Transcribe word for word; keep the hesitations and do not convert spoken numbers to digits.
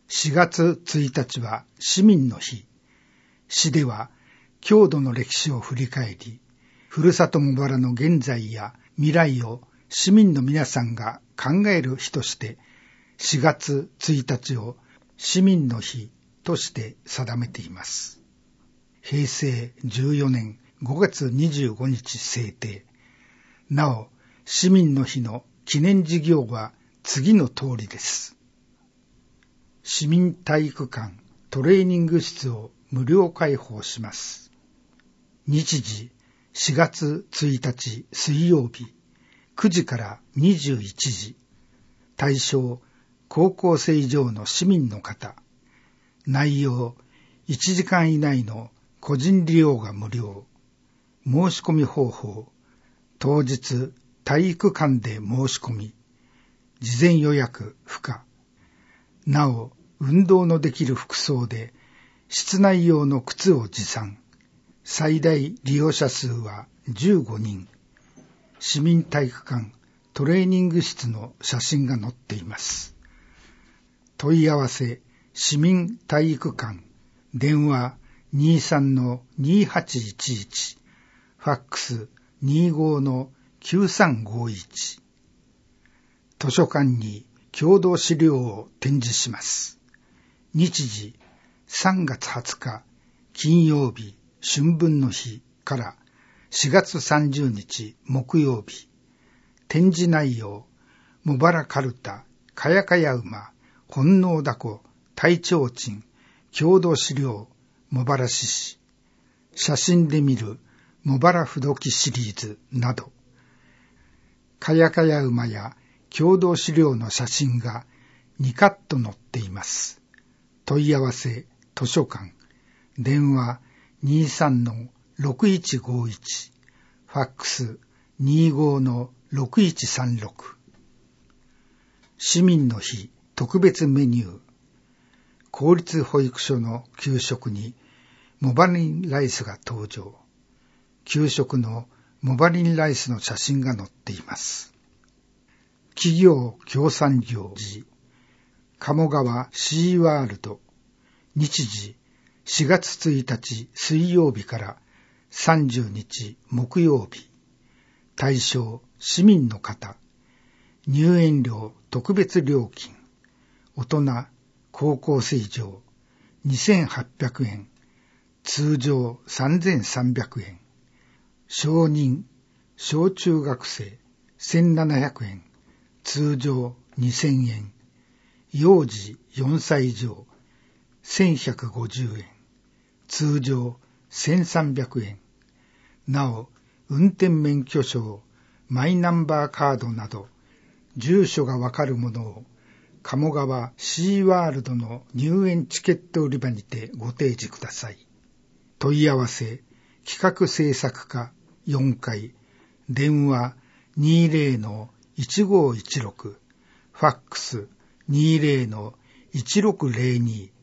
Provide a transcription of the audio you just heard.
しがつついたちは市民の日。市では郷土の歴史を振り返り、ふるさと茂原の現在や未来を市民の皆さんが考える日として、しがつついたちを市民の日として定めています。へいせいじゅうよねんごがつにじゅうごにち制定。なお、市民の日の記念事業は次の通りです。市民体育館トレーニング室を無料開放します。日時しがつついたち水曜日くじからにじゅういちじ。対象高校生以上の市民の方。内容いちじかん以内の個人利用が無料。申し込み方法当日体育館で申し込み。事前予約不可。なお運動のできる服装で室内用の靴を持参。最大利用者数はじゅうごにん。市民体育館トレーニング室の写真が載っています。問い合わせ市民体育館電話 にじゅうさんのにーはちいちいち ファックス にじゅうごのきゅうさんごいち。図書館に郷土資料を展示します。日時さんがつはつか金曜日春分の日からしがつさんじゅうにち木曜日。展示内容茂原かるた、かやかや馬、本能だこ、太提灯、郷土資料、茂原市史。写真で見る茂原不動記シリーズなど。かやかや馬や郷土資料の写真がにカット載っています。問い合わせ図書館電話 にじゅうさんのろくいちごいち ファックス にじゅうごのろくいちさんろく。市民の日特別メニュー。公立保育所の給食にモバリンライスが登場。給食のモバリンライスの写真が載っています。企業協賛行事鴨川シーワールド。日時しがつついたち水曜日からさんじゅうにち木曜日。対象市民の方。入園料特別料金。大人高校生以上にせんはっぴゃくえん。通常さんぜんさんびゃくえん。小人小中学生せんななひゃくえん。通常にせんえん。幼児よんさい以上せんひゃくごじゅうえん。通常せんさんびゃくえん。なお運転免許証マイナンバーカードなど住所がわかるものを鴨川シーワールドの入園チケット売り場にてご提示ください。問い合わせ企画制作課よんかい電話 にじゅうのいちごいちろく ファックス にじゅうのいちろくぜろに